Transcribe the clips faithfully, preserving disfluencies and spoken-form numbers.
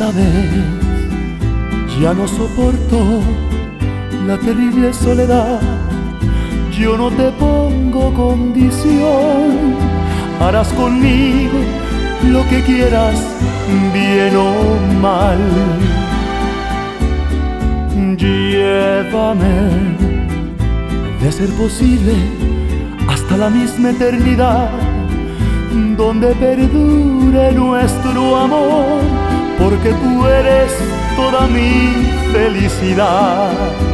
vez ya no soporto la terrible soledad. Yo no te pongo condición, harás conmigo lo que quieras, bien o mal. Llévame, de ser posible, hasta la misma eternidad, donde perdure nuestro amor, porque tú eres toda mi felicidad.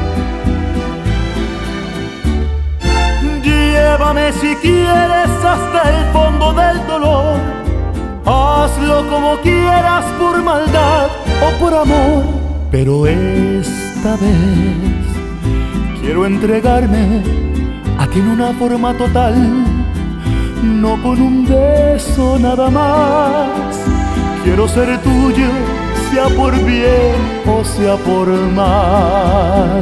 Llévame si quieres hasta el fondo del dolor, hazlo como quieras, por maldad o por amor, pero esta vez quiero entregarme a ti en una forma total, no con un beso nada más. Quiero ser tuyo, sea por bien o sea por mal.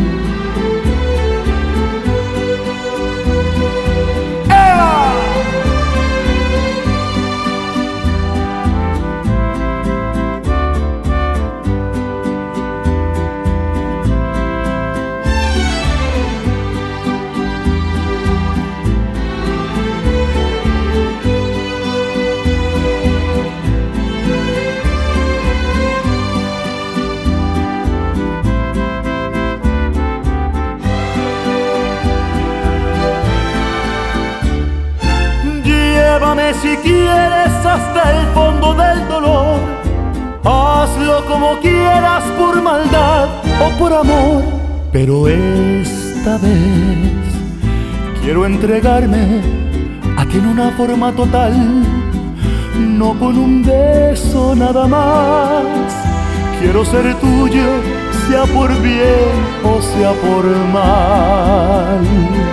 Llévame si quieres hasta el fondo del dolor, hazlo como quieras, por maldad o por amor, pero esta vez quiero entregarme a ti en una forma total, no con un beso nada más. Quiero ser tuyo, sea por bien o sea por mal.